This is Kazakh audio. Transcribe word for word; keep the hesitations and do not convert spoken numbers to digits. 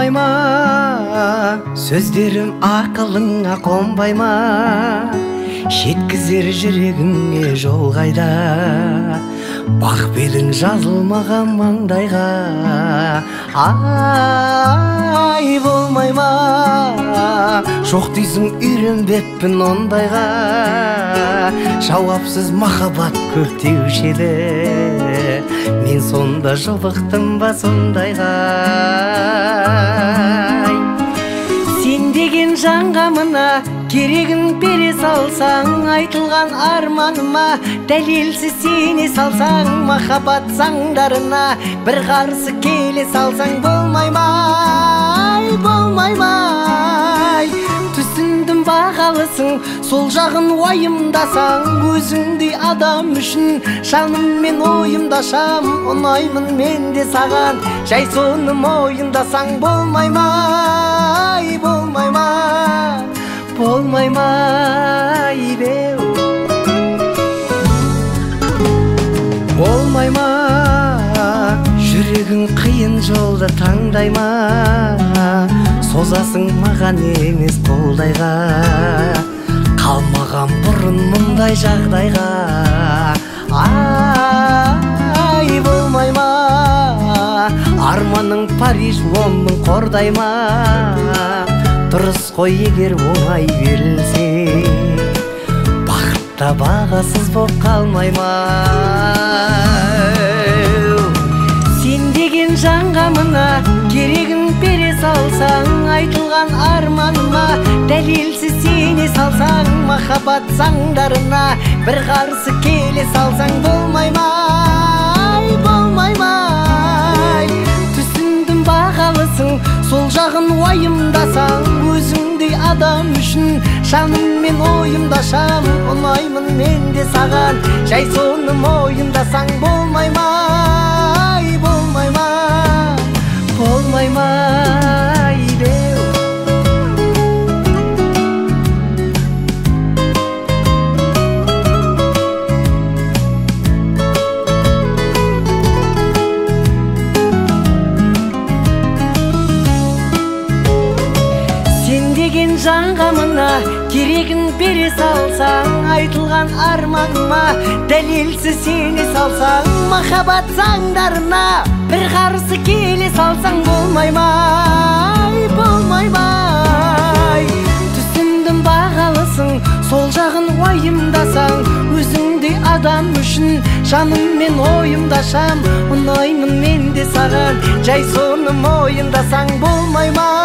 болмай ма? Сөздерім ақылыңа қонбай ма? Жеткізер жүрегіңе жол қайда? Бақ белің жазылмаған маңдайға. Ай, болмай ма? Жоқ дейсің, үйренбеппін ондайға. Жауапсыз махаббат көп деуші еді, мен сонда жолықтым ба сондайға. Сен деген жанға мына керегін бере салсаң, айтылған арманыма дәлелсіз сене салсаң, махаббат заңдарына бір қарсы келе салсаң, болмай ма? Болмай ма? Түсіндім, бағалысың, сол жағын уайымдасаң, өзіңдей адам үшін жаныммен ойымдашам, ұнаймын мен де саған, жай соны мойындасаң, болмай ма? Болмай ма? Болмай ма? Болмай ма? Жүрегің қиын жолды таңдай ма? Созасың маған емес қолдайға, қалмаған бұрын мұндай жағдайға. Ай, болмай ма? Арманың Париж, Лондон қордай ма? Дұрыс қой егер оңай берілсе, бақытта бағасыз боп қалмай ма? Сен деген жанға мына керегін бере салсаң, айтылған арманыма дәлелсіз сене салсаң, махаббат заңдарына бір қарсы келе салсаң, болмай ма? Болмай ма? Түсіндім, бағалысың, сол жағын уайымдасаң, өзіңдей адам үшін жаныммен ойымдашам, ұнаймын мен де саған, жай соны мойындасаң, болмай ма? Болмай ма? Болмай ма? Деген жанға мына керегін бере салсаң, айтылған арманыма дәлелсіз сене салсаң, махаббат заңдарына бір қарсы келе салсаң, болмай ма? Болмай ма? Түсіндім, бағалысың, сол жағын уайымдасаң, өзіңдей адам үшін жаныммен ойымдашам, ұнаймын мен де саған, жай соны мойындасаң, болмай ма?